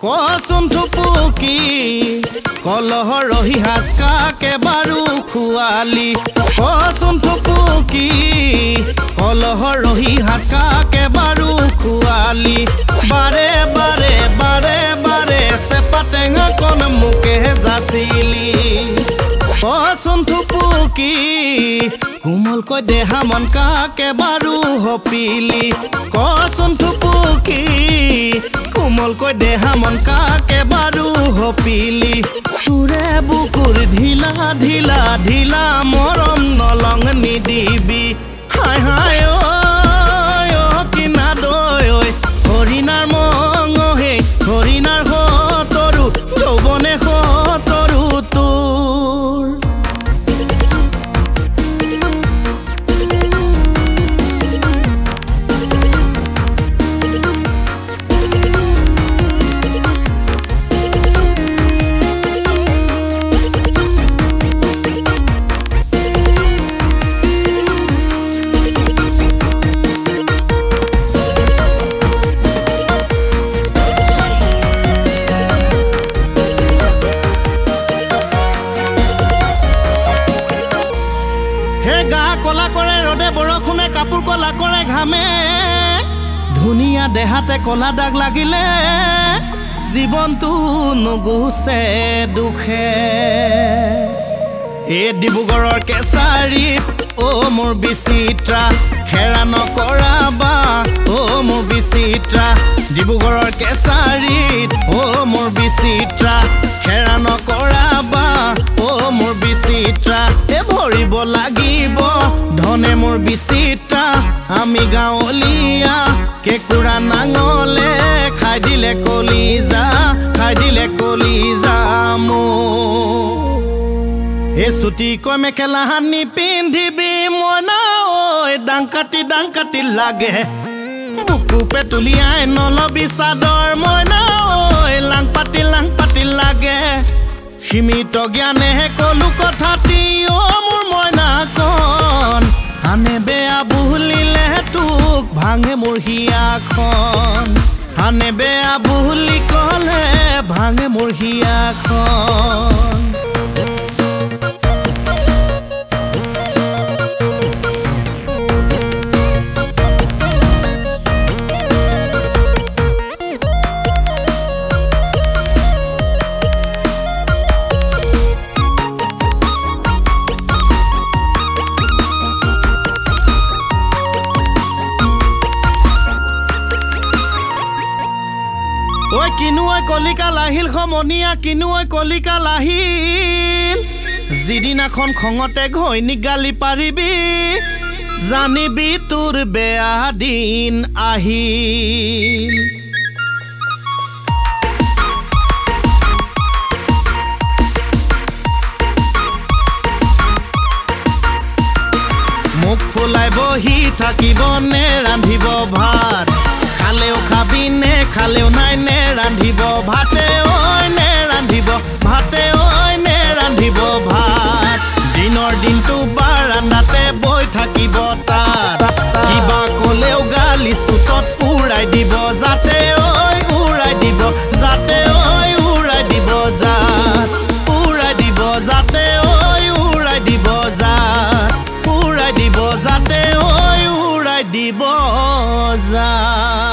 কচোন থুপুকি কলহ ৰহি হাসকাকে বাৰু খুৱালি কচোন থুপুকি কলহ ৰহি হাসকাকে বাৰু খুৱালি বাৰে বাৰে বাৰে বাৰে চেপাটেঙা কন মুকে যাচিলি কচোন থুপুকি কোমলকৈ দেহা মন কাকে বাৰু হপিলি কচোন থুপুকি কোমলকৈ দেহা মন কাকে বাৰু হপিলি তোৰে বুকুৰ ঢিলা ঢিলা ঢিলা মৰম নলং নিদিবি হাই হাই ঐ কিনা দৈ ঐ হৰিণাৰ মঙ হে হৰিণাৰ হতৰু যৌৱনে হতৰু তোৰ কলা কৰে ৰদে বৰষুণে কাপোৰ কলা কৰে ঘামে ধুনীয়া দেহাতে কলা দাগ লাগিলে জীৱনটো নুগুছে দুখে এ ডিব্ৰুগড়ৰ কেঁচাৰীত অ' মোৰ বিচিত্ৰা হেৰা নকৰাবা অ' মোৰ বিচিত্ৰা ডিব্ৰুগড়ৰ কেঁচাৰীত অ' মোৰ বিচিত্ৰা হেৰা নকৰাবা অ' মোৰ বিচিত্ৰা এ ভৰিব লাগিব ধনে মোৰ বিচিত্ৰা আমি গাঁৱলীয়া কেঁকুৰা নাঙলে খাই দিলে কলিজা মোৰ এ চুটিকৈ মেখেলা হানি পিন্ধিবি মইনা ঐ ডাং কাটি লাগে বুকু পেতুলিয়াই নলবি চাদৰ মইনা ঐ লাং পাতি লাগে সীমিত জ্ঞানেহে কলো কথাটি অ' মোৰ মইনা কণ হানে বেয়া বুলিলে তোক ভাঙে মোৰ হিয়াখন হানে বেয়া বুলি ক'লে ভাঙে মোৰ হিয়াখন ঐ কিনুৱৈ কলিকা লাহিল সমনীয়া কিনুৱৈ কলিকা লাহিল যিদিনাখন খঙতে ঘৈণীক গালি পাৰিবি জানিবি তোৰ বেয়া দিন আহিল মুখ ফুলাই বহি থাকিবনে ৰান্ধিব ভাত খালেও খাবি নে খালেও নাই নে ৰান্ধিব ভাতে ঐ নে ৰান্ধিব ভাত দিনৰ দিনটো বাৰান্দাতে বৈ থাকিব তাত কিবা ক'লেও গালি চুটত উৰাই দিব যাতে ঐ উৰাই দিব যাতে ঐ উৰাই দিব জাত উৰাই দিব যাতে ঐ উৰাই দিব জাত উৰাই দিব যাতে ঐ উৰাই দিব জাত